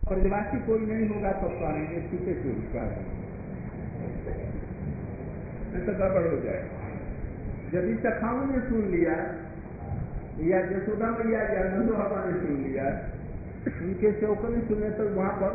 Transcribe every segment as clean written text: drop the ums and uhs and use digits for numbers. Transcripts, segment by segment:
ब्रजवासी कोई नहीं होगा तब कहेंगे छूटे चोरी कर, तो गड़बड़ हो जाए। यदि सखाओं ने सुन लिया या यशोदा मैया या नंदो बाबा ने सुन लिया, उनके सेवकों ने सुने, तो वहां पर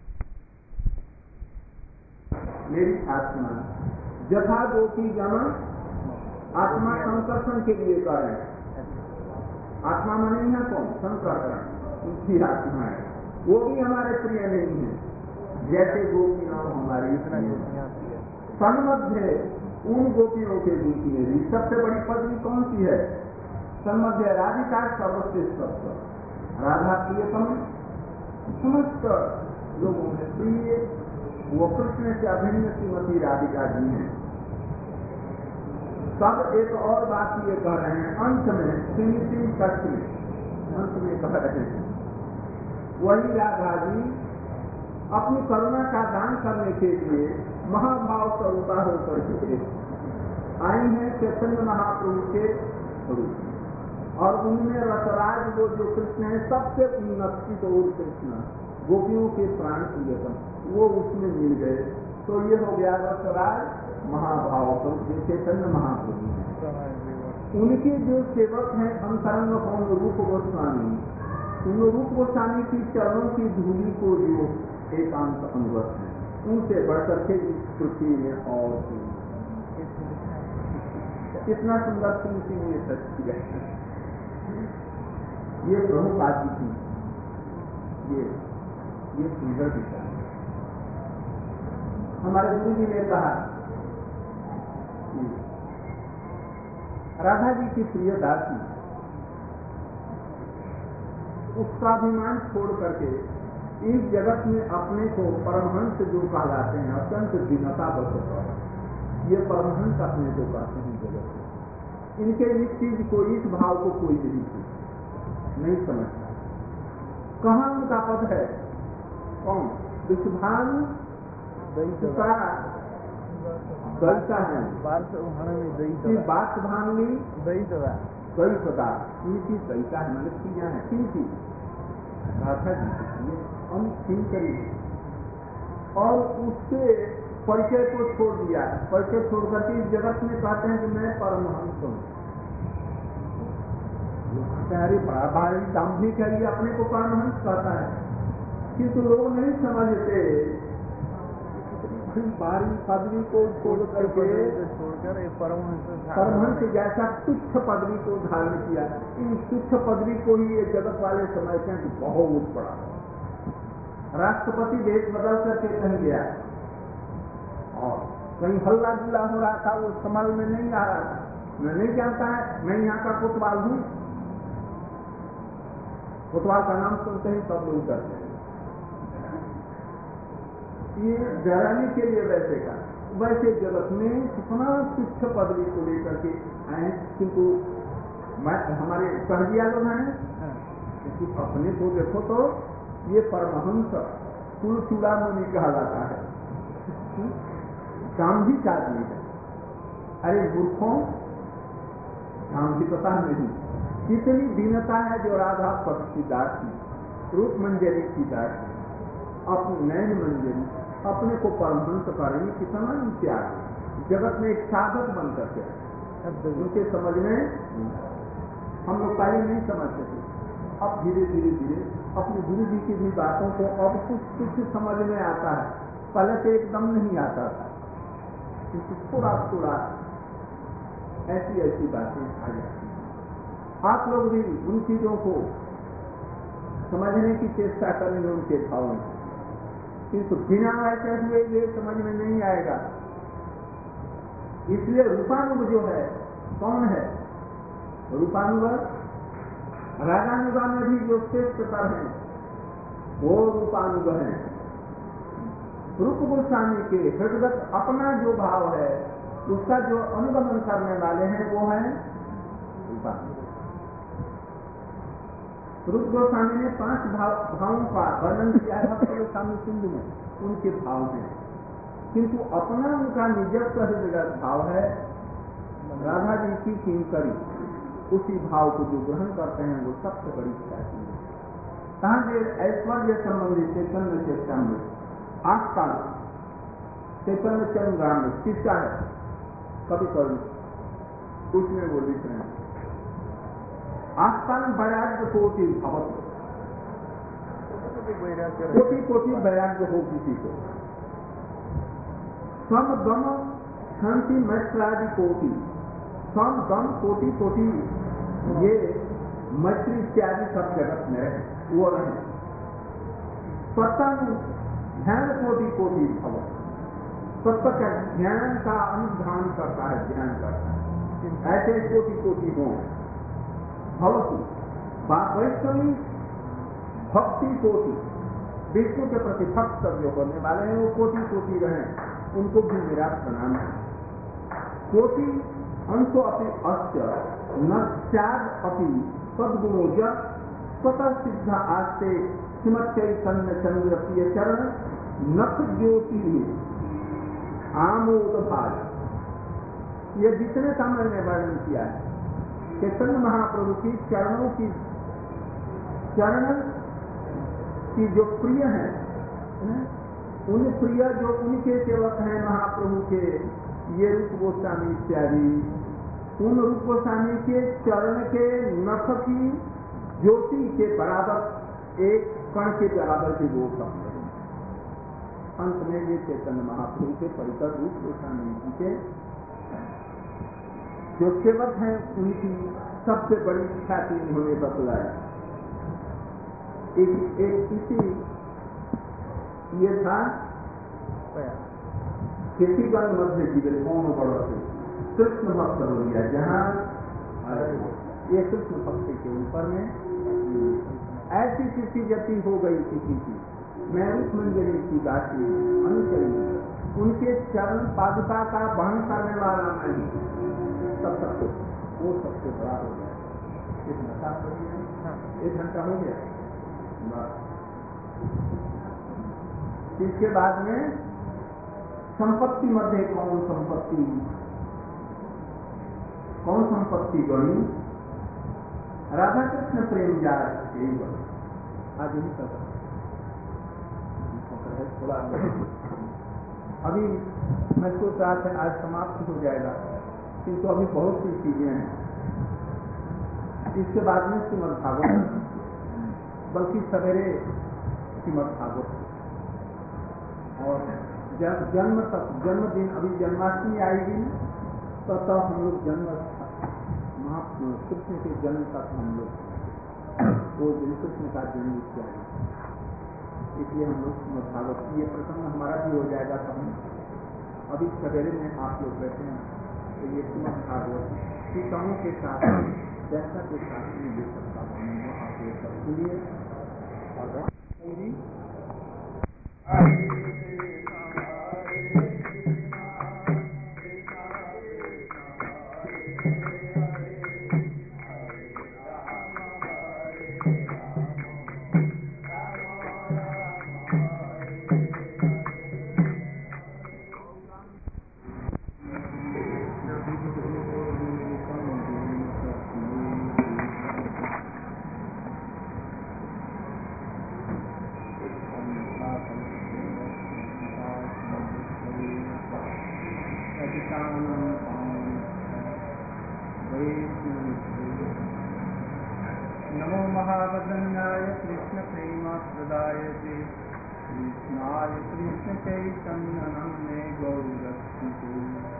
मेरी आत्मा जथा गोपी गमन, आत्मा संकर्षण के लिए कर रहे हैं। आत्मा माने यहाँ कौन? संकर्षण, उनकी आत्मा है, वो भी हमारे प्रिय नहीं है, जैसे गोपी नाम हमारी सन्मध्य उन गोपियों के बीच में भी सबसे बड़ी पदवी कौन सी है? सन्मध्य राधिका सर्वश्रेष्ठ, राधा प्रियतम, समस्त लोगों में प्रिय वो कृष्ण से अभिन्न श्रीमती राधिका जी हैं। सब एक और बात ये कह रहे हैं, अंत में फिनिशिंग टच में, अंत में कह रहे हैं वही राधा जी अपनी करुणा का दान करने के लिए महाभाव स्वरूपा होकर के आई हैं चैतन्य महाप्रभु के रूप में, और उनमें रसराज वो जो कृष्ण है सबसे उन्नति तो और कृष्ण गोपियों के प्राण प्रियतम वो उसमें मिल गए, तो ये हो गया रसराज महाभाव स्वरूप चैतन्य महाप्रभु। उनके जो सेवक हैं अंतरंग कौन? रूप गोस्वामी। उन रूप गोस्वामी की चरणों की धूलि को जो एकांत अनुगत है, उनसे बढ़कर के इस पृथ्वी में और कितना सुंदर तुलसी ने सच किया। ये प्रभुपाद जी की ये सुंदर विचार। हमारे गुरु जी ने कहा राधा जी की प्रिय दासी उसका अभिमान छोड़ करके इस जगत में अपने को परमहंस जो कहलाते हैं, अत्यंत दीनता बस ये परमहंस अपने को कहते हैं जगत में। इनके इस चीज को, इस भाव को कोई नहीं समझता। कहाँ उनका पद है? कौन? विश्वभानु गलता है बात भांगनी गई सदा इनकी सहिता है, मतलब चीजें हैं किनकी? राधा जी हम छीन करी और उससे परिचय को छोड़ दिया। परिचय छोड़ करके इस जगत में कहते हैं कि मैं परमहंस हूँ। अरे बड़ा भारी दाम्भिक है, ये अपने को परमहंस कहता है, किंतु लोग नहीं समझते। बारी पदवी को छोड़ करके परमहंस जैसा तुच्छ पदवी को धारण किया। इन तुच्छ पदवी को ही ये जगत वाले समझते हैं कि बहुत बड़ा। राष्ट्रपति देश बदल करके कहीं गया और कहीं हल्ला गुल्ला हो रहा था, वो समझ में नहीं आ रहा था। मैं नहीं जानता है, मैं यहाँ का कोतवाल हूँ। कोतवाल का नाम सुनते ही सब लोग डरते हैं। ये डराने के लिए वैसे का वैसे जगत में कितना तुच्छ पदवी को लेकर के आए, किंतु हमारे सहजिया लोग हैं, क्योंकि अपने को देखो तो ये परमहंस तुलसीदामुनि कहलाता है, गांधी आदमी है। अरे मूर्खों, गांधी पता नहीं कितनी दीनता है जो राधा पक्ष की दासी, रूप मंजरी की दासी, अपनी नैन मंजरी अपने को परमहंस करेंगे, कितना त्याग जगत में एक साधक बन करके। उनके समझ में हम लोग पहले नहीं समझते थे, अब धीरे धीरे धीरे अपने गुरु जी की भी बातों को अब कुछ समझ में आता है। पहले तो एकदम नहीं आता था, किंतु थोड़ा थोड़ा ऐसी ऐसी बातें आ जाती। आप लोग भी उन चीजों को समझने की चेष्टा करेंगे उनके भाव में, किंतु बिना ऐसे हुए ये समझ में नहीं आएगा। इसलिए रूपानुग जो है कौन है? रूपानुग रागानुगा में भी जो श्रेष्ठतर है वो रूपानुग है। रूप गोस्वामी के हृदगत अपना जो भाव है उसका जो अनुगमन करने वाले हैं वो है रूपानुग। रूप गोस्वामी ने 5 भावों का वर्णन किया है भक्त गोस्वामी सिंधु में, उनके भाव हैं, किंतु अपना उनका निजस्व हृदय भाव है राधा जी की किंकरी। उसी भाव को जो ग्रहण करते हैं वो सबसे बड़ी ख्याति है। ताजे ऐश्वर्य संबंधी चैतन्य चेष्टामृत आस्था चैतन्य चंद्रामृत किसका है? कभी कभी उसमें वो लिख रहे हैं आस्थान वैराग्य कोटि भवत, कोटि कोटि वैराग्य हो किसी को। सम गम शांति मैत्रादि कोटि, सम गम कोटि कोटि ये मैत्री इत्यादि सब जगत में वो रहे। सत्संग ध्यान कोटि कोटि भवत, सत्य का ध्यान का अनुध्यान करता है, ध्यान करता है, ऐसे कोटि कोटि हो। भवतु वैष्णवी भक्ति कोटि, विष्णु के प्रति भक्त जो होने वाले हैं वो कोटि कोटि रहे, उनको भी मेरा प्रणाम है। कोटि अंशो अपि अस्य न स्याद अपि सद्गुणोज स्वतः सिद्ध आस्ते श्रीमच्चैतन्य चंद्र प्रिय चरण नख ज्योति आमोद भाग। ये जितने का मैंने वर्णन किया है चैतन्य महाप्रभु की चरणों की, चरण की जो प्रिय है, उन प्रिय जो उनके सेवक हैं महाप्रभु के, ये रूप गोस्वामी इत्यादि, उन रूप गोस्वामी के चरण के नख की ज्योति के बराबर, एक कण के बराबर के वो सब हैं। अंत में ये चैतन्य महाप्रभु के परिकर रूप गोस्वामी जी के जो सेवक हैं उनकी सबसे बड़ी ख्याति उन्होंने बतलाया। एक इसी ये था किसीगण मध्य जीवन कौन बड़ो से कृष्ण भक्त हो गया, जहाँ ये कृष्ण भक्त के ऊपर में ऐसी किसी गति हो गई किसी की, मैं रूप मंजरी की दासी अनुचरी, उनके चरण पादुका का वहन करने वाला नहीं, तब तक तो वो सबसे बड़ा हो गया। एक घंटा हो गया, एक घंटा हो गया। इसके बाद में संपत्ति मध्य कौन संपत्ति गणी राधा कृष्ण प्रेम जार आज नहीं कर थोड़ा अभी मैं सोच रहा था आज समाप्त हो जाएगा, किंतु अभी बहुत सी चीजें हैं। इसके बाद में श्रीमद् भागवत, बल्कि सवेरे श्रीमद् भागवत और जन्म तक, जन्मदिन अभी जन्माष्टमी आएगी तो तब हम लोग कृष्ण के जन्म तक हम लोग वो दिन कृष्ण का जन्म किया है, इसलिए हम लोग श्रीमद् भागवत ये प्रसंग हमारा भी हो जाएगा। सब अभी सवेरे में आप लोग बैठे हैं तो ये श्रीमद् भागवत टीकाओं के साथ जैसा के साथ में ये सकता हूँ आप ये सब सुनिए और नमो महावदन्याय कृष्ण प्रेमास्पदाय कृष्णाय कृष्ण चैतन्य नाम्ने गौरक्षितो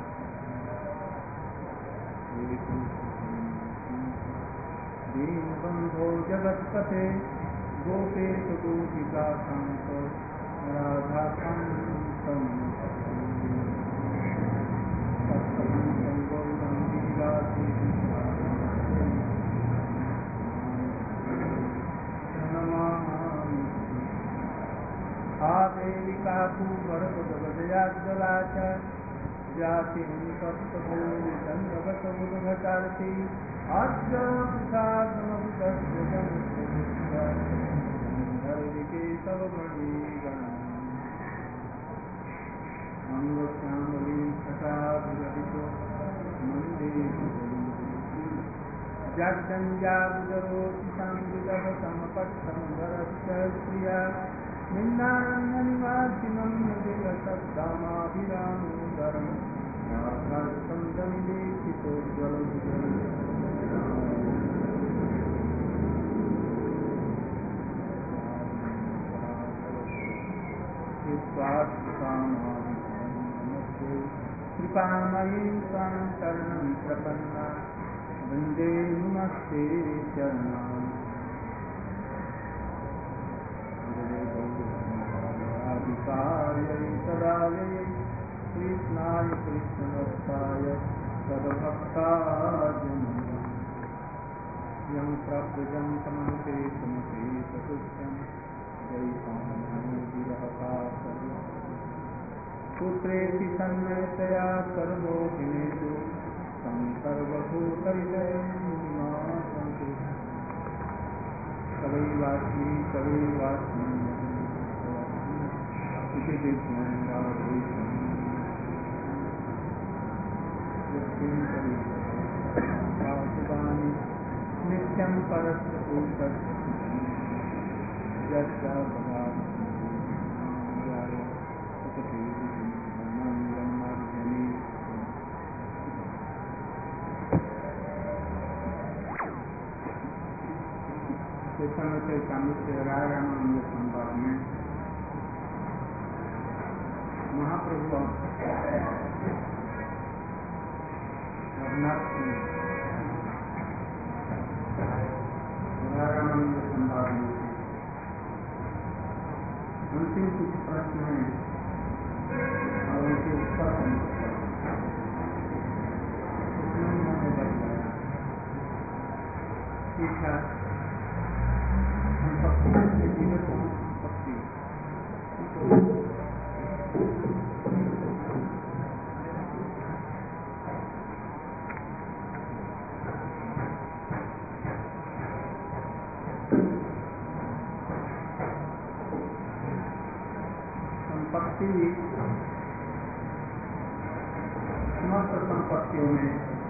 दीनबन्धो जगत्पते गोपेश गोपिका कान्त राधा कान्तं देविका कुवरपदवदयाज्जलाच जातिं तत्त्वभूमिचन्द्रवतमुदघटार्ति आज्ञासाधनविकस्यजनस्वविकेशवमणिगणम् अङ्गश्यामलीं छटाभिरहितो मन्दिरे जगञ्जागरोति साङ्गिलवसमपट्टं वरति प्रिया निन्दारण्यनिवासिनं निजशब्दामाभिरामोदरं राधार्थं दमिलेखितोज्ज्वलमुदरं नमस्ते कृपामयी त्वां शरणं प्रपन्ना वन्दे नमस्ते चरणाम् सदाय कृष्णाय कृष्णभक्ताय तद्भक्ताजनम् यं प्रव्रजं तमन्ते तमसे सतुष्टं जयितामोदिरहकाशः पुत्रेति सन्मयतया सर्वोऽभिनेषु तं सर्वभूतैः मुनिमासन्तु कवैवास्मि इति विज्ञानराधेशं यस्मिन् परिवानि नित्यं परस्य पुरुषस्य यस्य समय कामिष्य रामानंद संवाद में महाप्रभु रघुनाथ रामानंद संवाद में अंतिम कुछ प्रश्न हैं और उनके उत्तर ठीक है। समस्त संपत्तियों में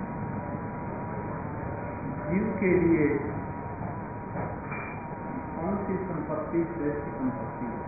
जीव के लिए कौन सी संपत्ति श्रेष्ठ संपत्ति है?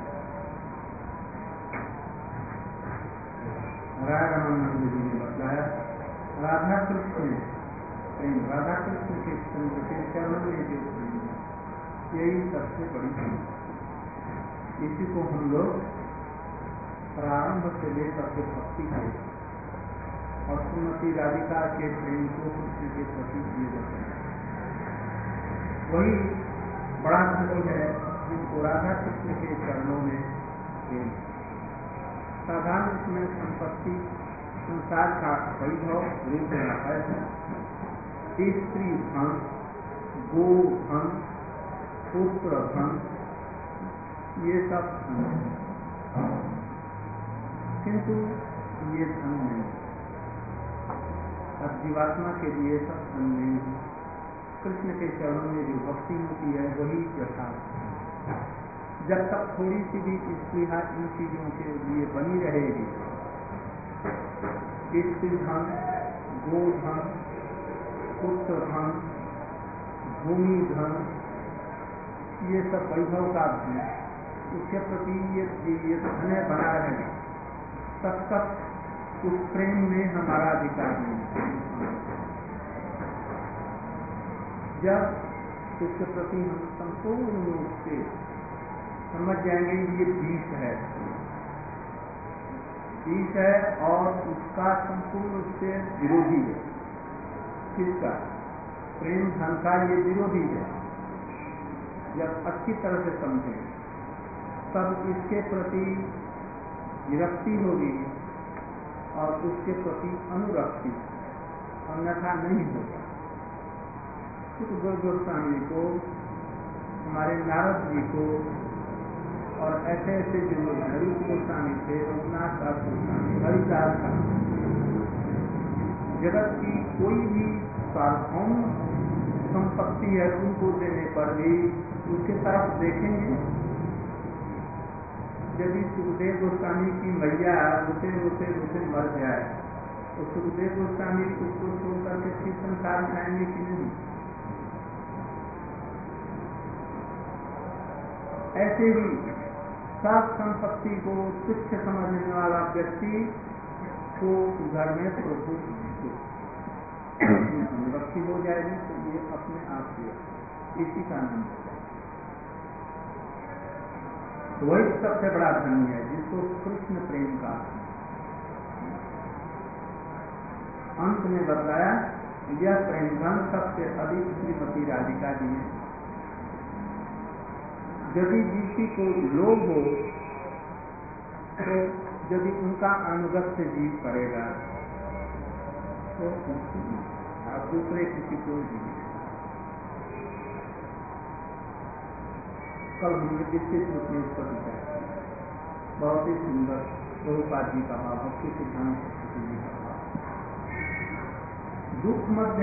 रामानंद जी ने बताया राधा कृष्ण राधा कृष्ण के चंद्र के चरणों में जो यही सबसे बड़ी संपत्ति। इसी को हम लोग प्रारंभ से लेकर के भक्ति है और श्रीमती राधिका के प्रेम को कृष्ण के प्रति दिए जाते हैं। वही बड़ा धनी है जिनको राधा कृष्ण के चरणों में प्रेम। साधारण इसमें संपत्ति संसार का वैभव रूप है, स्त्री धन, गो धन, पुत्र धन, ये सब धन, किंतु ये धन नहीं। अब जीवात्मा के लिए सब धन नहीं है। कृष्ण के चरणों में जो भक्ति होती है वही यथार्थ है। जब तक थोड़ी सी भी स्पृहा इन चीजों के लिए बनी रहेगी, स्त्री धन, गो धन, पुत्र धन, भूमि धन, ये सब वैभव का धन, उसके प्रति ये धन बना रहेगा, तब तक उस प्रेम में हमारा अधिकार नहीं। जब उसके प्रति हम संपूर्ण रूप से समझ जाएंगे ये विष है और उसका संपूर्ण रूप से विरोधी है। किसका? प्रेम धन का ये विरोधी है। जब अच्छी तरह से समझें तब इसके प्रति विरक्ति होगी और उसके प्रति अनुरक्ति, अन्यथा नहीं होगा। सुखदेव गोस्वामी को, हमारे नारद जी को और ऐसे ऐसे जो लोग हरिदास गोस्वामी थे, रघुनाथ दास गोस्वामी, हरिदास का, जगत की कोई भी सार्वभौम संपत्ति है उनको देने पर भी उसके तरफ देखेंगे। यदि सुखदेव गोस्वामी की मैया रोते रोते रोते मर जाए तो सुखदेव गोस्वामी उसको छोड़ करके फिर संसार में आएंगे कि नहीं? ऐसे ही सब संपत्ति को तुच्छ समझने वाला व्यक्ति को घर में प्रभु संपत्ति हो जाएगी तो ये अपने आप से इसी का नाम है। वही सबसे बड़ा धन है जिसको कृष्ण प्रेम का अंत में बताया। यह प्रेम धन सबसे अधिक श्रीमती राधिका जी ने। यदि किसी को लोभ हो तो यदि उनका अनुगत्य जीव करेगा तो आप दूसरे किसी को जीव। कल हमने विस्तृत रूप में इस पर विचार किया। बहुत ही सुंदर प्रभुपाद जी का भाव, भक्ति सिद्धांत जी का भाव। दुख मध्य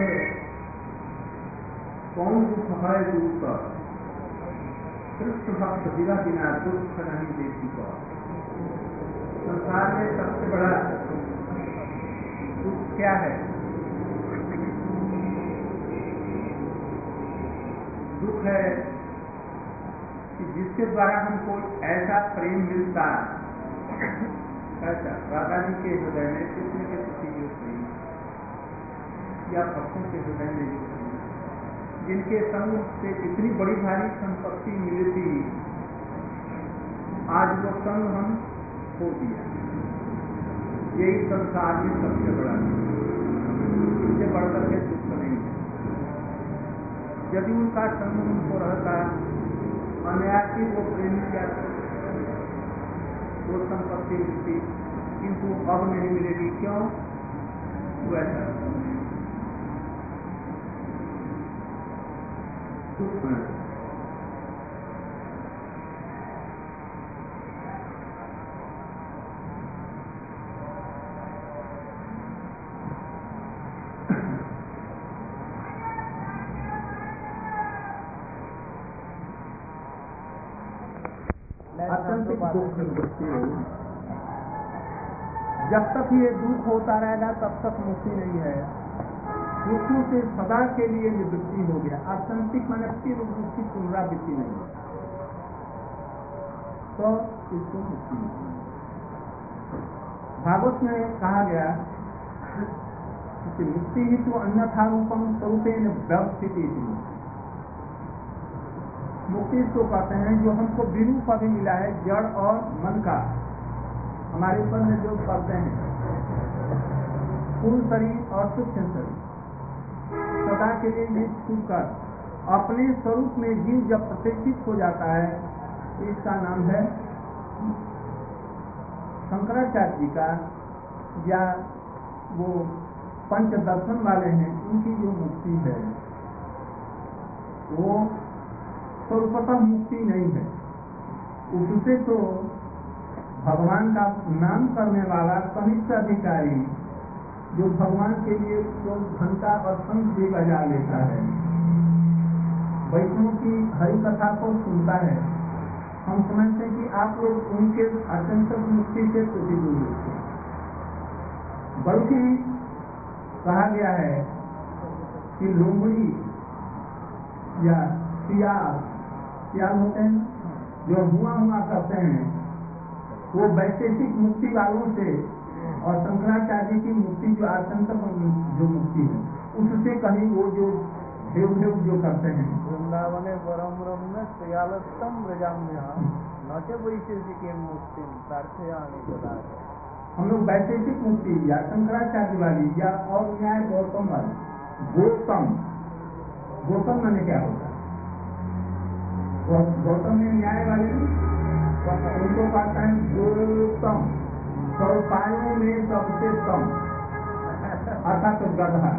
कौन दुख है दुख, कृष्ण भक्त बिना बिना दुख नहीं देती को। संसार में सबसे बड़ा दुख क्या है? दुख है कि जिसके द्वारा हमको ऐसा प्रेम मिलता है, ऐसा राधा जी के हृदय में कृष्ण के प्रति जो प्रेम या भक्तों के हृदय में जो प्रेम, जिनके संग से इतनी बड़ी भारी संपत्ति मिली थी, आज वो संग हम खो दिया। यही संसार में सबसे बड़ा इससे बढ़कर के दुख नहीं है। यदि उनका संग हमको रहता अनायासी वो प्रेम किया वो संपत्ति मिलती, किंतु अब नहीं मिलेगी। क्यों? वो ऐसा दुख है। आत्यंतिक दुख मुक्ति नहीं। जब तक ये दुख होता रहेगा तब तक मुक्ति नहीं है। दुखों से सदा के लिए निवृत्ति हो गया। आत्यंतिक माने फिर उसकी पुनरावृत्ति नहीं है तो इसको मुक्ति नहीं। भागवत में कहा गया कि मुक्ति ही तो अन्यथा रूपम स्वरूपेण व्यवस्थिति थी। मुक्ति इसको कहते हैं जो हमको विरूप अभी मिला है, जड़ और मन का हमारे ऊपर में जो पर्दे हैं, स्थूल शरीर और सूक्ष्म शरीर, सदा के लिए ये छूकर अपने स्वरूप में जीव जब प्रतिष्ठित हो जाता है, इसका नाम है शंकराचार्य जी का या वो पंच दर्शन वाले हैं उनकी जो मुक्ति है वो स्वरूपतः मुक्ति नहीं है। उससे तो भगवान का नाम करने वाला कनिष्ठ अधिकारी जो भगवान के लिए तो घंटा और शंख भी बजा लेता है, वैष्णव की हरि कथा को सुनता है, हम समझते हैं कि आप लोग उनके अत्यंत मुक्ति से प्रतिकूल होते हैं। बल्कि कहा गया है कि लोमड़ी या सियाल होते हैं जो हुआ करते हैं, वो वैशेषिक मुक्ति वालों से और शंकराचार्य की मुक्ति जो आत्यंत जो मुक्ति है उससे कहीं वो जो देव जो करते हैं। वृंदावने परम रम्य सियालस्तम व्रजाम्य न वैशेषिक मुक्ति हम लोग वैशेषिक मुक्ति या शंकराचार्य वाली या और न्याय गौतम वाली। गौतम माने क्या होता है? गौतम में न्याय वाले उनको कहते हैं गौतम, चौपाइयों में सबसे कम अर्थात गधा।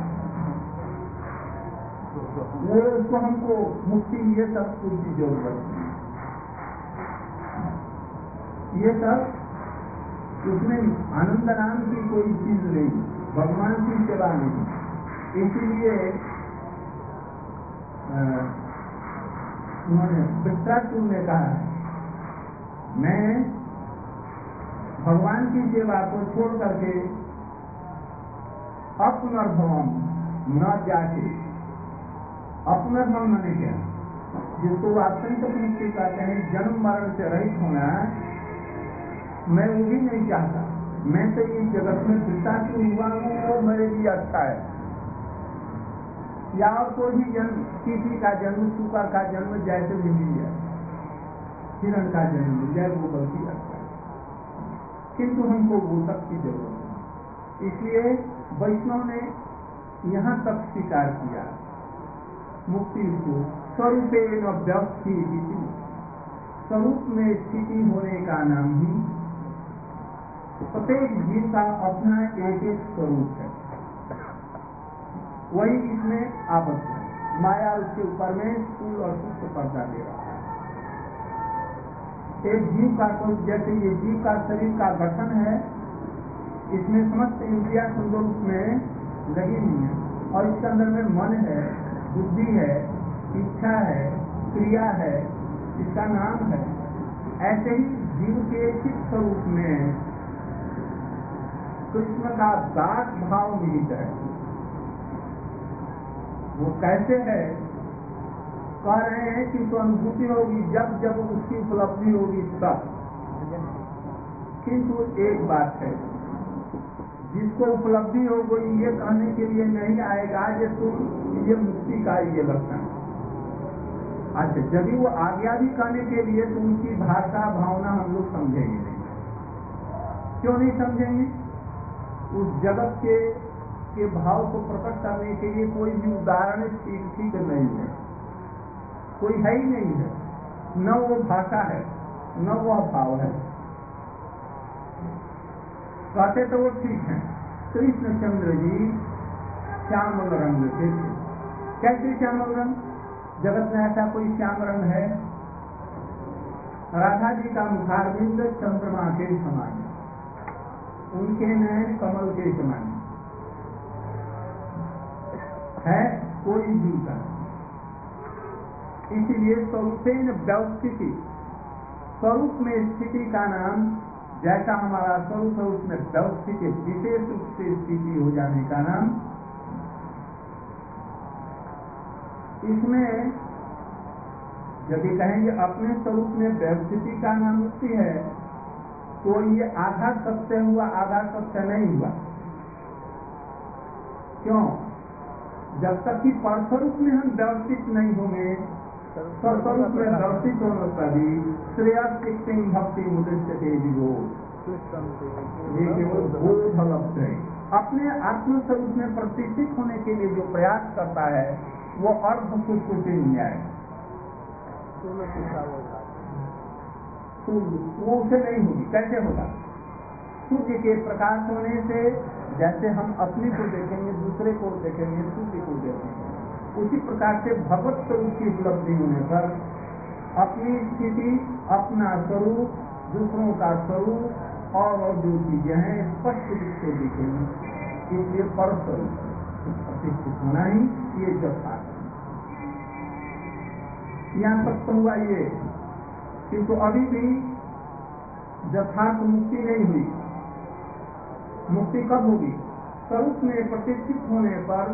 वो उसको हमको मुक्ति ये सब कुछ की जरूरत है, ये सब उसमें आनंद नाम की कोई चीज नहीं, भगवान की सेवा नहीं। इसीलिए उन्होंने वृक्षाचूर ने कहा मैं भगवान की सेवा को छोड़ करके अपनर्भवम न जाके, अपनर्भव माने क्या? जिसको आत्यंतिक मुक्ति कहते हैं, जन्म मरण से रहित होना, मैं वो भी नहीं चाहता। मैं तो इस जगत में पिता क्यों हुआ हूँ वो मेरे लिए अच्छा है, या और कोई भी जन्म, किसी का जन्म, शुकर का जन्म जैसे भी मिल जाए, हिरण का जन्म मिल जाए, वो गलती अच्छा है, किंतु हमको वो तक की जरूरत है। इसलिए वैष्णव ने यहाँ तक स्वीकार किया मुक्ति को स्वरूपे व्यवस्थी, स्वरूप में स्थिति होने का नाम ही, प्रत्येक जीव का अपना एक एक स्वरूप है, वही इसमें आबद्ध है। माया उसके ऊपर में स्थूल और सूक्ष्म पर्दा दे रहा है। एक जीव का तो जैसे ये जीव का शरीर का गठन है, इसमें समस्त इंद्रिया सुंदर में लगी हुई है, और इसके अंदर में मन है, बुद्धि है, इच्छा है, क्रिया है, इसका नाम है। ऐसे ही जीव के चित्त स्वरूप में कृष्ण का दास भाव निहित है। वो कैसे है, कह रहे हैं कि तो अनुभूति होगी जब जब उसकी उपलब्धि होगी तब। किंतु एक बात है, जिसको उपलब्धि हो गई ये कहने के लिए नहीं आएगा कि तुम ये मुक्ति का ये लक्षण। अच्छा, जब वो आज्ञा भी कहने के लिए तो उनकी भाषा भावना हम लोग समझेंगे नहीं। क्यों नहीं समझेंगे? उस जगत के भाव को प्रकट करने के लिए कोई भी उदाहरण ठीक नहीं है, कोई है ही नहीं है, न वो भाषा है न वह भाव है। कहते तो वो ठीक है, कृष्णचंद्र जी श्यामल रंग के थे। कैसे श्यामल रंग? जगत में ऐसा कोई श्याम रंग है? राधा जी का मुखारविंद चंद्रमा के समान, उनके नयन कमल के समान है, कोई जीव का। इसीलिए स्वरूपेन व्यवस्थिति, स्वरूप में स्थिति का नाम, जैसा हमारा स्वरूप है उसमें व्यवस्थिति, विशेष रूप से स्थिति हो जाने का नाम। इसमें यदि कहेंगे अपने स्वरूप में व्यवस्थिति का नाम मुक्ति है, तो ये आधा सत्य हुआ, आधा सत्य नहीं हुआ। क्यों? जब तक कि परस्वरूप में हम व्यवस्थित नहीं होंगे, स्वस्वरूप में व्यवस्थित होने पर भी श्रेयस भक्ति मुदृश्यते विभो, ये केवल बोध लब्ध है। अपने आत्मस्वरूप में प्रतिष्ठित होने के लिए जो प्रयास करता है वो अर्ध सुकृति न्याय, वो उसे नहीं होगी। कैसे होगा? सूर्य के प्रकाश होने से जैसे हम अपने को देखेंगे, दूसरे को देखेंगे, सूर्य को देखेंगे, उसी प्रकार से भगवत स्वरूप की उपलब्धि होने पर अपनी स्थिति, अपना स्वरूप, दूसरों का स्वरूप और जो चीजें हैं स्पष्ट रूप से दिखेंगी। इसलिए परस्वरूप प्रतिष्ठित होना ही ये यथार्थ। यहाँ तक तो हुआ ये, किंतु अभी भी यथार्थ मुक्ति नहीं हुई। मुक्ति कब होगी? स्वरूप में प्रतिष्ठित होने पर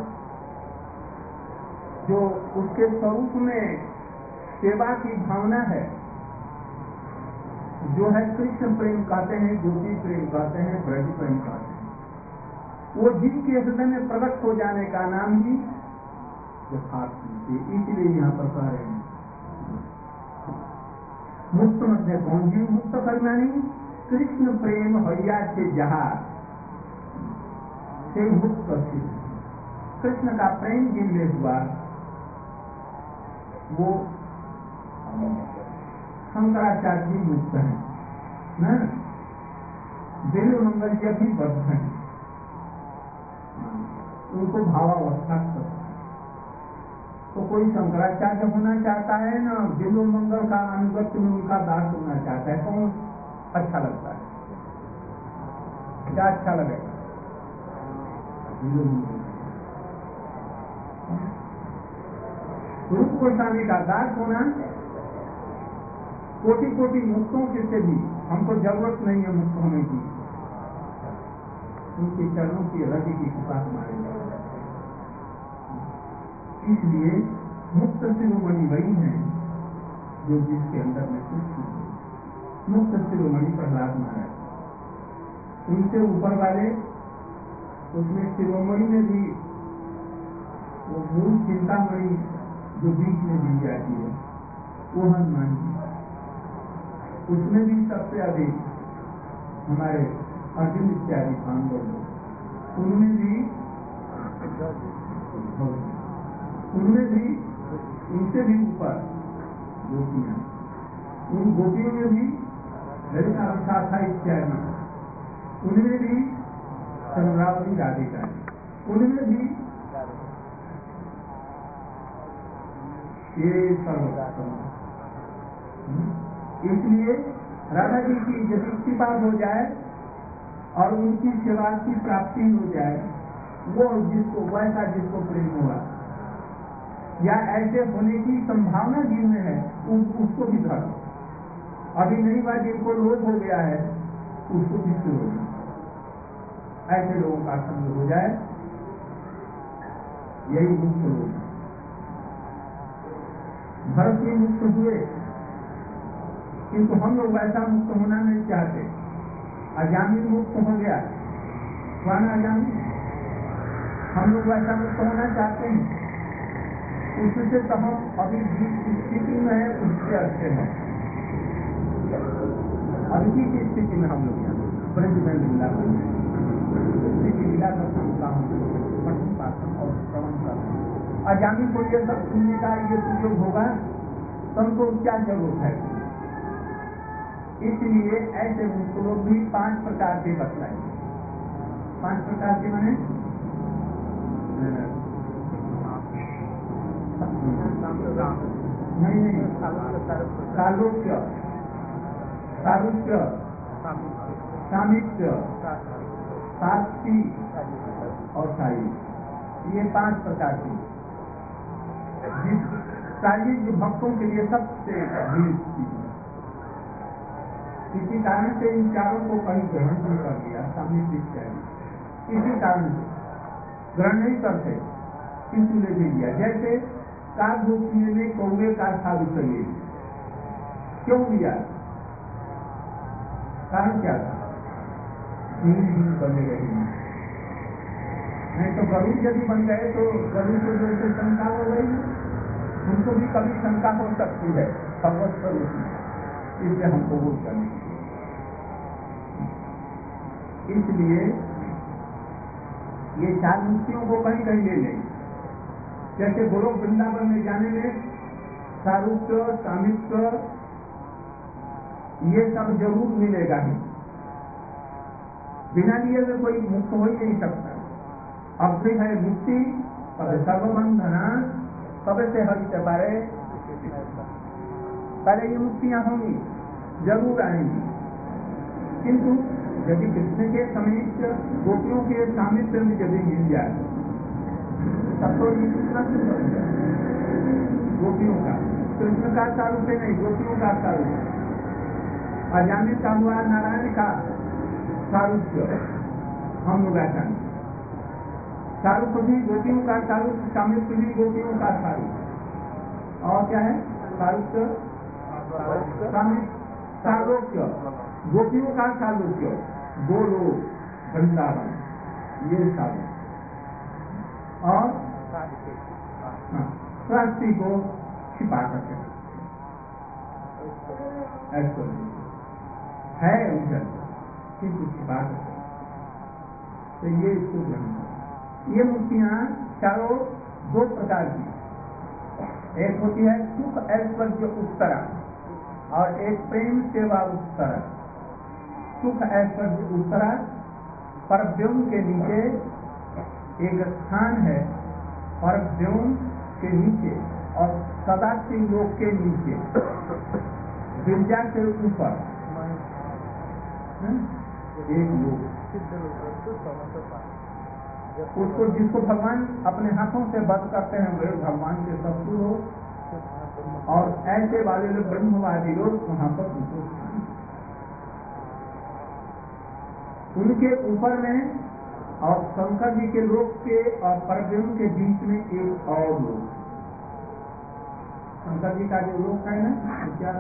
जो उसके स्वरूप में सेवा की भावना है, जो है कृष्ण प्रेम कहते हैं, गोपी प्रेम कहते हैं, ब्रज प्रेम कहते हैं, वो जीव के हृदय में प्रकट हो जाने का नाम ही यथार्थ मुक्ति। इसलिए यहाँ पर कह रहे हैं मुक्त मध्य कौन जीव मुक्त करनानी, कृष्ण प्रेम हैया से जहा से मुक्त करती। कृष्ण का प्रेम जिनमें हुआ वो शंकराचार्य जी मुक्त है ना, दिव्य मंगल जी भी बद्ध हैं, उनको भावावस्था करता है। तो कोई शंकराचार्य होना चाहता है ना, दिव्य मंगल का अनुगत्य में उनका दास होना चाहता है, कौन अच्छा लगता है? क्या अच्छा लगेगा? दिव्य मंगल। रूप गोस्वामी का दास होना, कोटि कोटि मुक्तों के से भी हमको जरूरत नहीं है मुक्त होने की, उनके चरणों की रति की कृपा हमारे। इसलिए मुक्त शिरोमणि वही हैं जो जिसके अंदर में कुछ मुक्त शिरोमणि प्रहलाद महाराज, उनसे ऊपर वाले उसमें शिरोमणि में भी वो मूल चिंतामणि जो बीच में दी जाती है वो हनुमान जी, उसमें भी सबसे अधिक हमारे अर्जुन इत्यादि पांडव लोग, उनमें भी उनसे भी ऊपर गोपियां, उन गोपियों में भी ललिता शाखा इत्यादि, उनमें भी चंद्रावली राधिका, उनमें भी ये सर्वोत्तम। इसलिए राधा जी की यदि कृपा हो जाए और उनकी सेवा की प्राप्ति हो जाए, वो जिसको वैसा जिसको प्रेम हुआ या ऐसे होने की संभावना जिनमें है उसको भी धर, अभी नहीं हुआ जिनको लोभ हो गया है उसको भी शुरू, ऐसे लोगों का संग हो जाए, यही मुक्त लोग। भरत जी मुक्त हुए, किंतु हम लोग वैसा मुक्त होना नहीं चाहते। अजामिल मुक्त हो गया, कौन अजामिल, हम लोग वैसा मुक्त होना चाहते हैं, उससे तो हम अभी जिस स्थिति में है उससे अच्छे हैं। अभी की स्थिति में हम लोग यहाँ ब्रज में लीला लीला पठन पाठन और श्रवण कर, अजामिल को ये सब सुनने का ये सुयोग होगा तो हमको क्या जरूरत है। इसलिए ऐसे मुक्त लोग भी 5 प्रकार के बतलाए। 5 प्रकार के माने नहीं, सालोक्य, सारूप्य, सामिप्य, साक्षी और साई, ये 5 प्रकार की साई जो भक्तों के लिए सबसे भीड़ थी। इसी कारण से इन चारों को कहीं ग्रहण नहीं कर दिया, सामिप्य इत्यादि, इसी कारण से ग्रहण नहीं करते किंतु ले भी दिया। जैसे कागभूषण में कौवे का सारूप्य ले, क्यों लिया, कारण क्या था, दिन बने रहे, नहीं तो गरुड़ यदि बन गए तो गरुड़ को जैसे शंका हो गई, उनको भी कभी शंका हो सकती है भगवत स्वरूप में, इसलिए हमको वो करनी। इसलिए ये 4 मुक्तियों को कहीं कहीं ले लें। जैसे गोलोक वृंदावन में जाने में सारूप्य, सामिप्य ये सब जरूर मिलेगा ही, बिना लिए में कोई मुक्त हो ही नहीं सकता। अब से है मुक्ति तब सर्वबंधना, तब से हरित पारे, पहले ये मुक्तियां होंगी, जरूर आएंगी, किंतु यदि कृष्ण के समीप गोपियों के सामिप्य में यदि मिल जाए तब तो ये गोपियों का, कृष्ण का सारूप्य नहीं, गोपियों का सारूप्य। अजामिल का हुआ नारायण का सारूप्य, हम लोग ऐसा नहीं, सारूप्य भी गोपियों का सारूप्य, सामिप्य भी गोपियों का सारूप्य। और क्या है सारूप्य, सालोक्य, गोपियों का सालोक्य, गोलोक वृंदावन ये सालोक्य। और प्राप्ति को छिपा करके ऐसा है उधर, किंतु छिपा करके, तो ये इसको ग्रहण। ये मुक्तियां चारों 2 प्रकार की, एक होती है सुख ऐश्वर्य उत्तरा और एक प्रेम सेवा उत्तरा। सुख ऐश्वर्य उत्तरा, परव्योम के नीचे एक स्थान है, परव्योम के नीचे और सदाशिव लोक के नीचे, विद्या के ऊपर एक लोक, उसको जिसको भगवान अपने हाथों से वध करते हैं वे भगवान के शत्रु हो, और ऐसे वाले लोग ब्रह्मवादी लोग वहां पर उनको स्थान, उनके ऊपर में और शंकर जी के लोक के और परब्रह्म के बीच में एक और लोक, शंकर जी का जो लोक है ना, क्या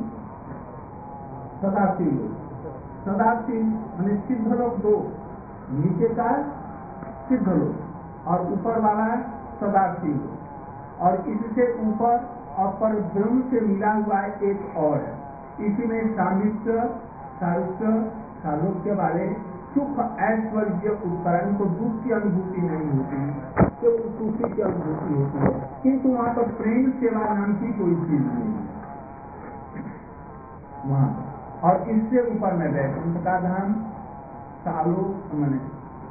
सदाशिव लोक, सदाशिव मैंने सिद्ध लोक दो, नीचे का सिद्ध लोक और ऊपर वाला सदाशिव लोक, और इससे ऊपर अपर ब्रह्म से मिला हुआ एक और है। इसी में सामित्र, सारुष्य, सालोक्य वाले सुख ऐश्वर्य उपकरण को दुख की अनुभूति नहीं होती, तो सुखी की अनुभूति होती है, किंतु वहाँ पर प्रेम सेवा नाम की कोई चीज नहीं वहाँ। और इससे ऊपर में वैकुंठ का धाम, सालोक मने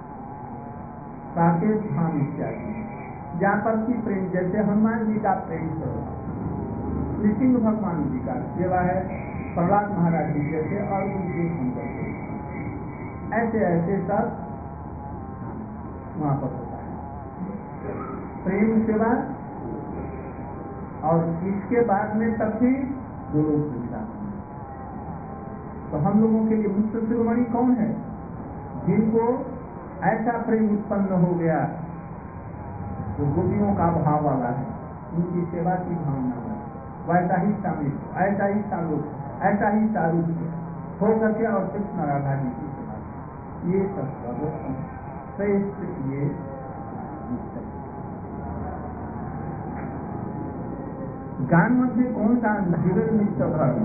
साकेत धाम इत्यादि, जहाँ पर की प्रेम, जैसे हनुमान जी का प्रेम स्वरूप, नृसिंह भगवान जी का सेवा है, प्रहलाद महाराज जी जैसे, और उनके शंकर ऐसे ऐसे सब वहाँ पर होता है प्रेम सेवा। और इसके बाद में तब भी दो लोग पूछा, तो हम लोगों के लिए मुक्त शिरोमणि कौन है? जिनको ऐसा प्रेम उत्पन्न हो गया, वो गोपियों का भाव वाला है, उनकी सेवा की भावना है, वैसा ही शामिल, ऐसा ही सालोक, ऐसा ही सारूप हो करके, और कृष्ण राधा जी की सेवा, ये सब श्रेष्ठ ये गान मध्य कौन गान? जीवन नित्य धर्म।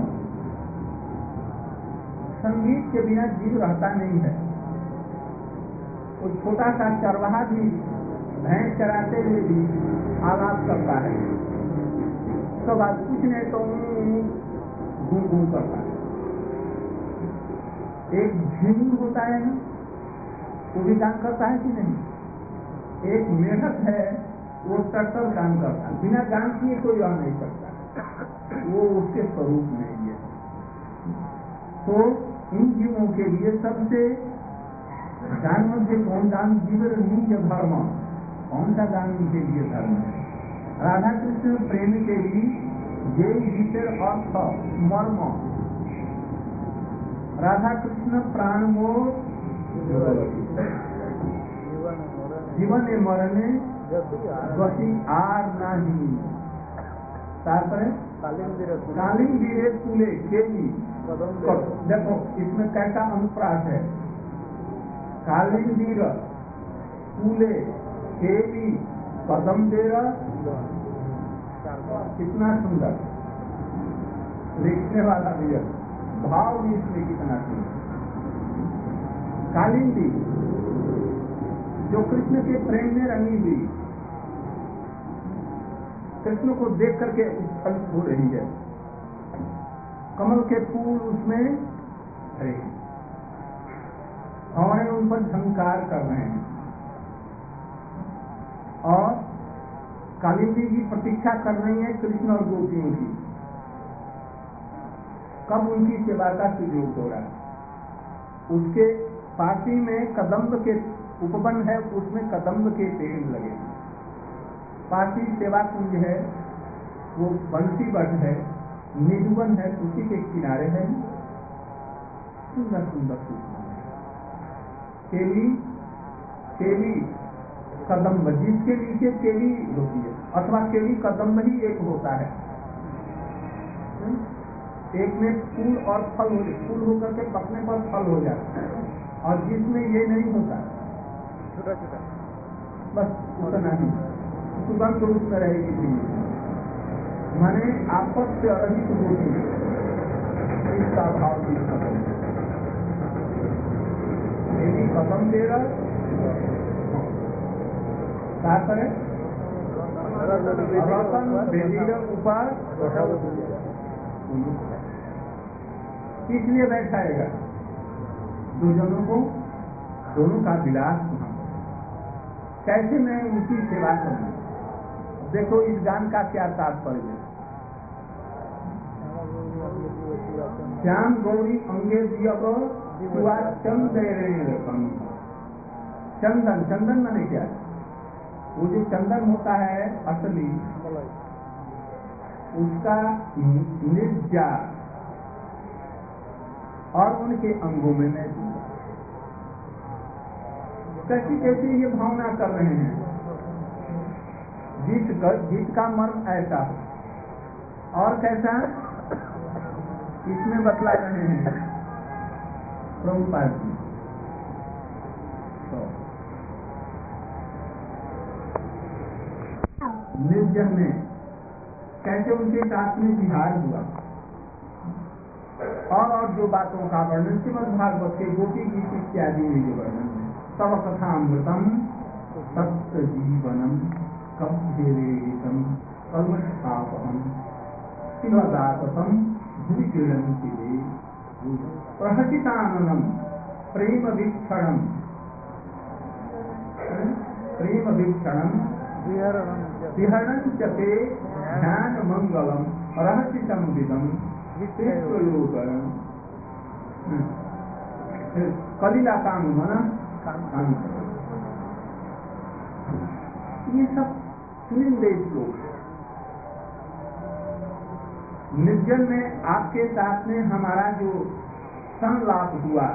संगीत के बिना जीव रहता नहीं है। वो छोटा सा चरवाहा भी भैंस चराते हुए भी आवाज करता है, तो बात कुछ नहीं तो घूम घूम करता है। एक झिंगुर होता है ना, वो भी काम करता है कि नहीं? एक मेढक है, वो टट्टर काम करता है, बिना काम किए कोई और नहीं करता, वो उसके स्वरूप नहीं है। तो इन जीवों के लिए सबसे गान मध्य कौन गान? जीवन नित्य धर्म। कौन सा गान उनके लिए धर्म है? राधा कृष्ण प्रेम के लिए ये गीतेर अर्थ मर्म, राधा कृष्ण प्राण वो जीवन मरने गति आर नहीं, कालिंदीरे तुले केली। देखो इसमें कैसा अनुप्रास है, कालिंदीर तुले केली कदम देरा, कितना सुंदर लिखने वाला भी है, भाव भी इसमें कितना सुंदर। कालिंदी जो कृष्ण के प्रेम में रंगी हुई, कृष्ण को देख करके उत्फलित हो रही है, कमल के फूल उसमें हरे और उन पर झंकार कर रहे हैं, और कालिंदी जी प्रतीक्षा कर रही है कृष्ण और गोपियों की, कब उनकी सेवा का सुयोग हो रहा है। उसके पासी में कदम्ब के उपवन है, उसमें कदम्ब के पेड़ लगे, पासी सेवा कुंज है, वो बंसी बट है, निधुवन है, उसी के किनारे है, सुंदर सुंदर केली केली कदम्ब, जिसके नीचे केली होती है, अथवा केली कदम्ब ही एक होता है, एक में फूल और फल हो, फूल होकर के पकने पर फल हो जाता है, और जिसमें ये नहीं होता, छोटा छोटा बस उतना ही सुगंध रूप में रहेगी थी, माने आपस से रहित होती, इसका भाव भी खत्म, यदि खत्म दे रहा क्या करें? ऊपर इसलिए बैठाएगा दो जनों को, दोनों का विलास सुना, कैसे मैं उनकी सेवा करूं। देखो इस गान का क्या तात्पर्य है? श्याम गौरी अंगे दिया चंदन, चंदन माने क्या? वो जो चंदन होता है असली, उसका निर्जा और उनके अंगों में मैं दूंगा। कैसी कैसी ये भावना कर रहे हैं। गीत का मर्म ऐसा और कैसा इसमें बतला रहे हैं प्रभुपाद जी। तो निर्जन में कैसे उनके साथ में विहार हुआ और जो बातों का वर्णन श्रीमद् भागवत के गोपी गीत इत्यादि में जो वर्णन है, तव कथामृतम सत्य जीवनम कब्धेरेतम कल्मषापहम शिवदातम भूरि क्रीडन्ति वे प्रहसिताननम प्रेम वीक्षणम विहरणं च ते ध्यान मंगलम रहस्यम विदम कलिला काम होना काम। ये सब चुनिंदे श्लोक निर्जन में आपके साथ में हमारा जो संलाप हुआ,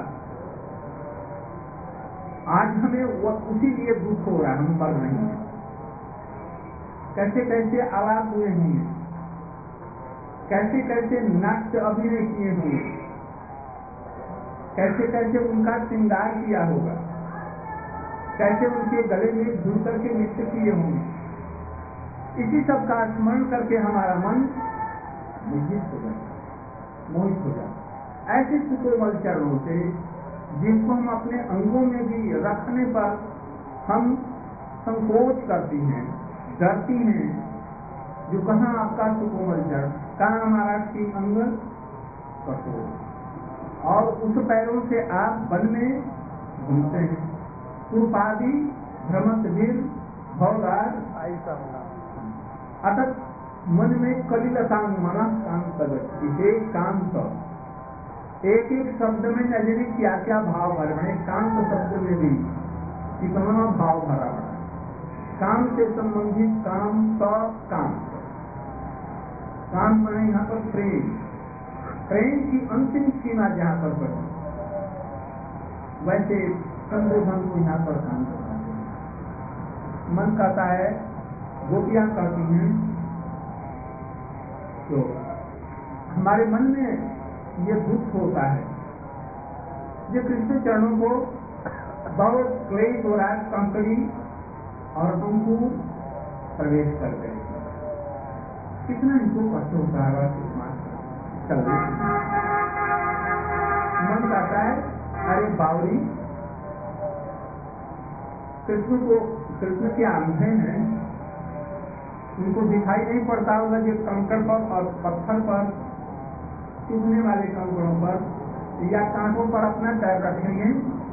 आज हमें वह उसी लिए दुख हो रहा है, हम पढ़ रहे हैं। कैसे कैसे आलाप हुए होंगे, कैसे कैसे नाट्य अभिनय किए होंगे, कैसे कैसे उनका श्रृंगार किया होगा, कैसे उनके गले में झूल करके नृत्य किए होंगे। इसी सब का स्मरण करके हमारा मन मोहित हो जाए। ऐसे सुकोमल चरणों से जिसको हम अपने अंगों में भी रखने पर हम संकोच करती हैं, डरती हैं, जो कहाँ आपका सुकोमल चरण, कहाँ हमारा श्री अंग कठोर, और उस पैरों से आप वन में घूमते हैं। कुपादि भ्रमत वीर भवराज अतः मन में कलिलतांग मना काम तगत कांत, एक एक शब्द में न जाने क्या क्या भाव भर रहे, कांत शब्द में भी कितना भाव भरा है। काम से संबंधित काम काम, काम माने यहाँ पर प्रेम, प्रेम की अंतिम सीमा जहाँ पर बढ़ी, वैसे संबोधन को यहाँ पर काम करना चाहिए। मन कहता है, गोपियां कहती हैं, तो हमारे मन में ये दुख होता है, जो कृष्ण चरणों को बहुत क्लेश हो रहा है, कंकड़ी और हमको प्रवेश कर गए, कितना इनको कष्ट होता है। मन कहता है, अरे बावरी, कृष्ण के आंखें हैं, उनको दिखाई नहीं पड़ता होगा जो कंकड़ पर और पत्थर पर, चुभने वाले कंकड़ों पर या कांटों पर अपना पैर रखेंगे।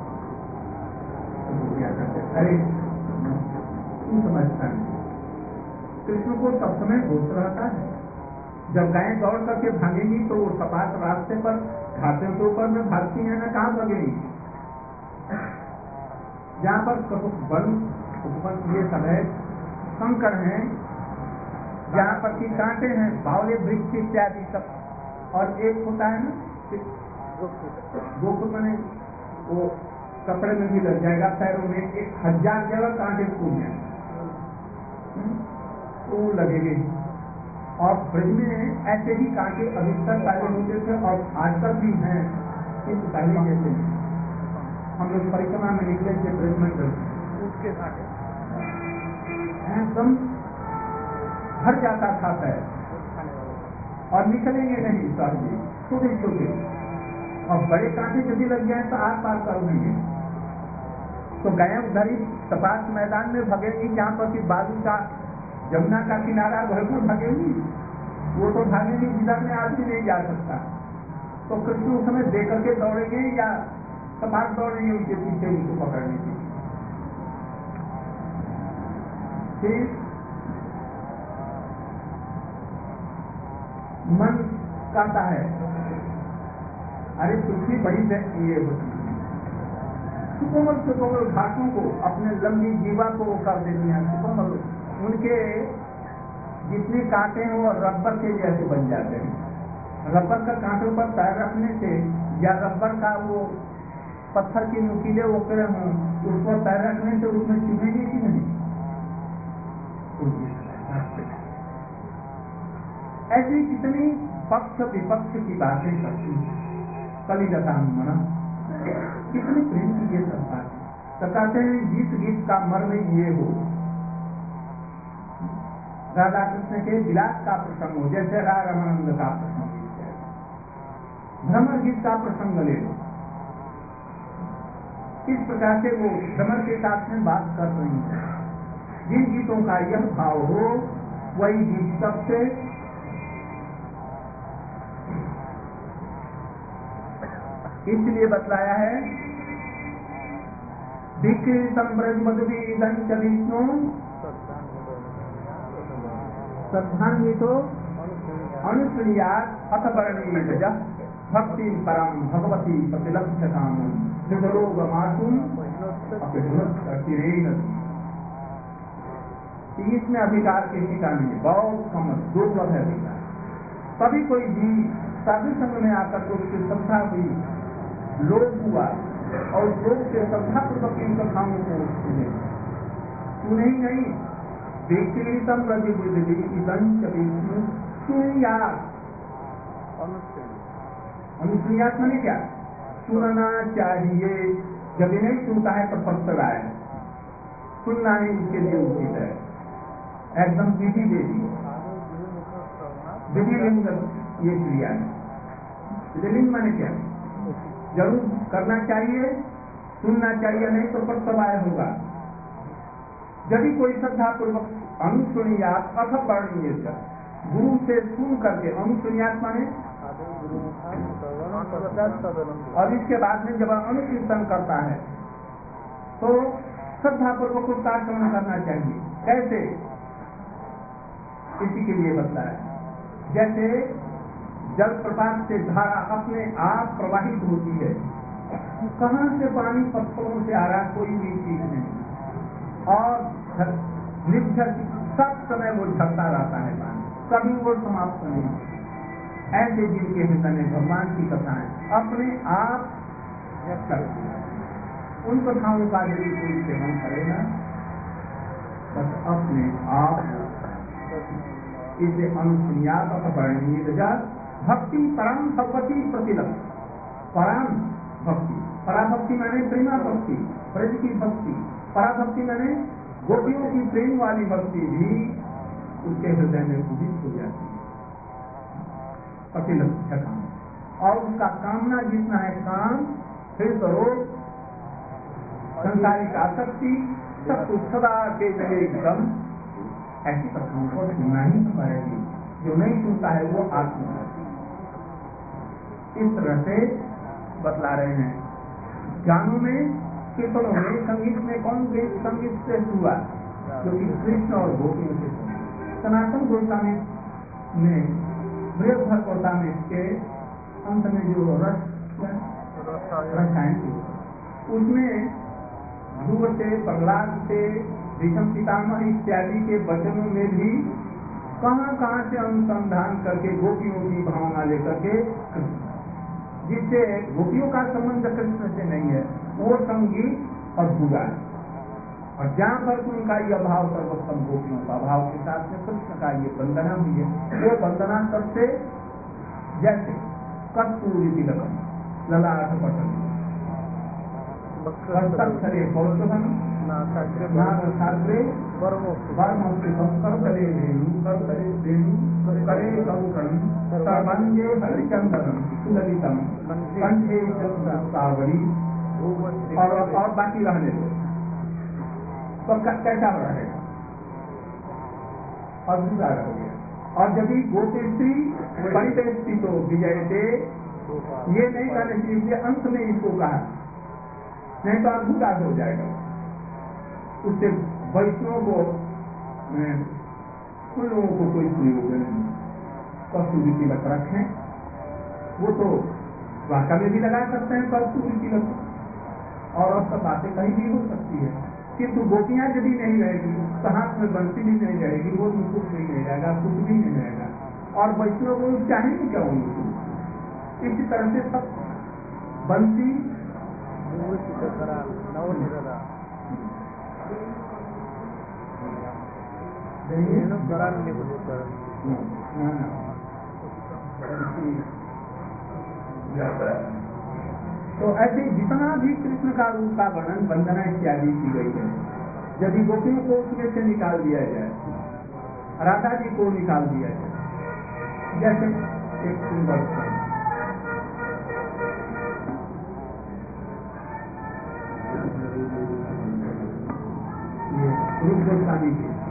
अरे तू समझता नहीं, कृष्ण को सब समय होश रहता है। जब गायें दौड़ करके भागेंगी तो वो सपाट रास्ते पर घाटों के ऊपर में भागती है ना, कहाँ भागेंगी? जहाँ पर वन ये सब है, कंकड़ हैं, जहाँ पर की कांटे हैं, बावले वृक्ष इत्यादि सब, और एक होता है ना गोकुल मैंने वो कपड़े में भी लग जाएगा, पैरों में 1000 जगह कांटे फूल हैं, वो लगेंगे। और ब्रज में ऐसे ही कांटे अधिकतर पहले होते थे और आजकल भी हैं, किंतु पहले जैसे हम लोग परिक्रमा में निकले थे ब्रज में, उसके कांटे एकदम भर जाता था पैर, और निकलेंगे नहीं सहजी, छोटे छोटे, और बड़े कांटे यदि लग जाए तो आर पार कर देंगे। तो गए उधर ही सपाट मैदान में भगेंगी, जहाँ पर कि बाजू का जमुना का किनारा घर पर भागेंगी, वो तो भागेंगी जिधर में आदमी नहीं जा सकता। तो कृष्ण उस समय देख करके दौड़ेंगे या सपाट दौड़ेंगे उनके पीछे, उनको पकड़ने के लिए। फिर मन कहता है, अरे पृथ्वी बड़ी ये होती है, सुकोमल घाटों को, अपने लंबी जीवा को कर देती है सुकोमल, उनके जितने कांटे हैं वो रबर के जैसे बन जाते हैं। रबर का कांटों पर पैर रखने से, या रबर का वो पत्थर के नुकीले ओकड़े हों, उस पर पैर रखने से उसमें चुभेंगे कि नहीं? ऐसी कितनी पक्ष विपक्ष की बातें करती कलिजता मन, कितनी प्रेम की ये सब बात। तो कहते हैं जिस गीत का मर्म ये हो, राधा कृष्ण के विलास का प्रसंग हो, जैसे रामानंद का प्रसंग, भ्रमर गीत का प्रसंग ले लो, इस प्रकार से वो भ्रमर के साथ में बात कर रही है। जिन गीतों का यह भाव हो वही गीत सबसे इसलिए बतलाया है। विकृतम ब्रज मधुवीदं च विष्णु श्रद्धान्वितो अनुसृणीयात् अथ वर्णयेत भक्ति परम भगवती प्रतिलभ्यताम् हृदरोगमातुम् अपिधुरतिरेण। इसमें अधिकार के टीका नहीं, बहुत कम दुर्लभ है अधिकार। कभी कोई भी साधु संघ में आकर के उसकी श्रद्धा हुई, लोभ हुआ और लोग से श्रद्धा पूर्वक इन कथाओं को सुने ही नहीं। विकृतम ब्रज मधुवीदं च विष्णु सुनियात्, अनुसुनियात माने क्या? सुनना चाहिए। जब नहीं सुनता है तो पत्थर आए, सुनना ही इसके लिए उचित है। एकदम विधि दे दी, विधि लिंग ये क्रिया है। विधिलिंग माने क्या? जरूर करना चाहिए, सुनना चाहिए, नहीं तो पत्थर आए होगा। यदि कोई श्रद्धा पूर्वक अनुसुनियात अथ वर्णयेत, गुरु से सुन करके, अनुसुनियात माने और इसके बाद में जब अनुकीर्तन करता है तो श्रद्धा पूर्वक उसका श्रवण करना चाहिए। कैसे? इसी के लिए बताया, जैसे जल प्रपात से धारा अपने आप प्रवाहित होती है, कहाँ से पानी पत्थरों से आ रहा कोई भी चीज नहीं, और निर्झर सब समय वो झरता रहता है पानी, कभी वो समाप्त नहीं। ऐसे जिनके हृदय में भगवान की कथाएं अपने आप करती है, उन कथाओं का यदि कोई सेवन करेगा बस अपने आप इसे अनुसुनियात अथ वर्णयेत भक्ति परम भगवती प्रतिलभ। परम भक्ति, पराभक्ति माने प्रेमा भक्ति, ब्रज की भक्ति, पराभक्ति माने गोपियों की प्रेम वाली भक्ति भी उसके हृदय में उदित हो जाती है, प्रतिलभ। और उसका कामना जितना है काम, फिर स्वरूप, संसारिक आसक्ति, सब कुछ सदा के जगह एकदम ऐसी कथाओं को सुनना ही पड़ेगी। जो नहीं सुनता है वो आत्मा। इस तरह से बतला रहे हैं। गानों में, कीर्तनों में, संगीत में कौन संगीत से हुआ? जो कि कृष्ण और गोपियों से। सनातन गोस्वामी में बृहद भगवतामृत के अंत में जो रसायन उसमें ध्रुव से, प्रहलाद से, भीष्म पितामह इत्यादि के वचनों में भी कहाँ से अनुसंधान करके गोपियों की भावना लेकर के, जिससे गोपियों का संबंध कृष्ण से नहीं है, वो संगीत और भूगा है। और जहाँ पर उनका यह भाव सर्वोत्तम गोपियों का भाव के साथ में कृष्ण का ये वंदना भी है, वो वंदना सबसे जैसे कस्तूरी तिलकम ललाट पटल हस्ताक्षरे कौशलम नागसाग्रे वर्मोक्तिकम करतले धेनु करे कंकणम सर्वंगे हरिचंदनम सुललितम कंठे सावरी। और बाकी रहने दो तो कैसा रहेगा? अधूरा रह गया। और जब गोपेत्री परिपेस्ती तो विजय दे, ये नहीं कहने चाहिए, अंत में इसको कहा, नहीं तो अधूरा हो जाएगा। उससे वैष्णव को, उन लोगों को कोई प्रयोग नहीं। कस्तूरी तिलक रखें, वो तो वाका में भी लगा सकते हैं कस्तूरी तिलक, और अब सब बातें कहीं भी हो सकती है। किंतु गोपियां यदि नहीं रहेगी तो हाथ में बंसी भी नहीं रहेगी, वो मुकुट भी नहीं रहेगा, कुछ भी नहीं रहेगा, और वैष्णव को चाहेंगे क्या उनको? इसी तरह से सब बंसी तो ऐसे जितना भी कृष्ण का रूप का वर्णन वंदना इत्यादि की गई है, यदि गोपियों को उसमें से निकाल दिया जाए, राधा जी को निकाल दिया जाए, जैसे एक सुंदर रूप गोस्वामी जी